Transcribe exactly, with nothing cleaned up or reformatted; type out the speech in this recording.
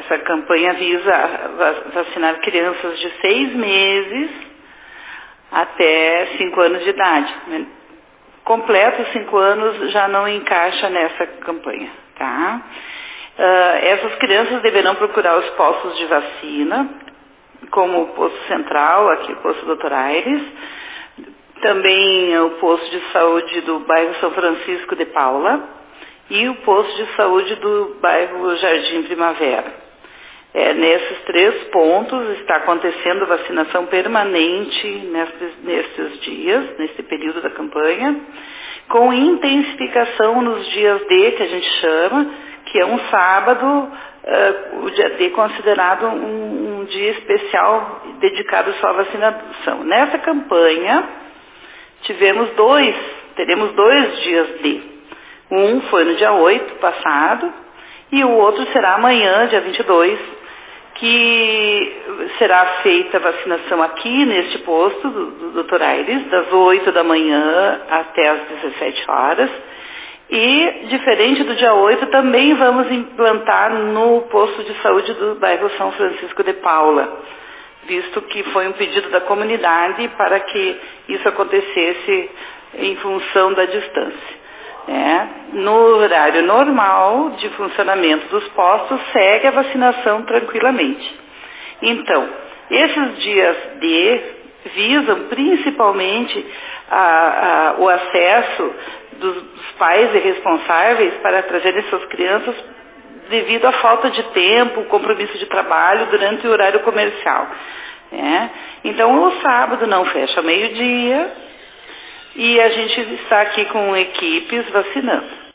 Essa campanha visa va- vacinar crianças de seis meses até cinco anos de idade. Completos cinco anos já não encaixa nessa campanha, tá? Uh, essas crianças deverão procurar os postos de vacina, como o posto central, aqui o posto doutor Aires, também o posto de saúde do bairro São Francisco de Paula e o posto de saúde do bairro Jardim Primavera. É, nesses três pontos está acontecendo vacinação permanente nesses, nesses dias, nesse período da campanha, com intensificação nos dias D, que a gente chama, que é um sábado, uh, o dia D considerado um, um dia especial dedicado só à vacinação. Nessa campanha, tivemos dois, teremos dois dias D. Um foi no dia oito passado e o outro será amanhã, dia vinte e dois, que será feita a vacinação aqui neste posto do, do doutor Aires, das oito da manhã até as dezessete horas. E, diferente do dia oito, também vamos implantar no posto de saúde do bairro São Francisco de Paula, visto que foi um pedido da comunidade para que isso acontecesse em função da distância. É, no horário normal de funcionamento dos postos, segue a vacinação tranquilamente. Então, esses dias D visam principalmente a, a, o acesso dos, dos pais e responsáveis para trazerem suas crianças devido à falta de tempo, compromisso de trabalho durante o horário comercial. É. Então, o sábado não fecha ao meio-dia, e a gente está aqui com equipes vacinando.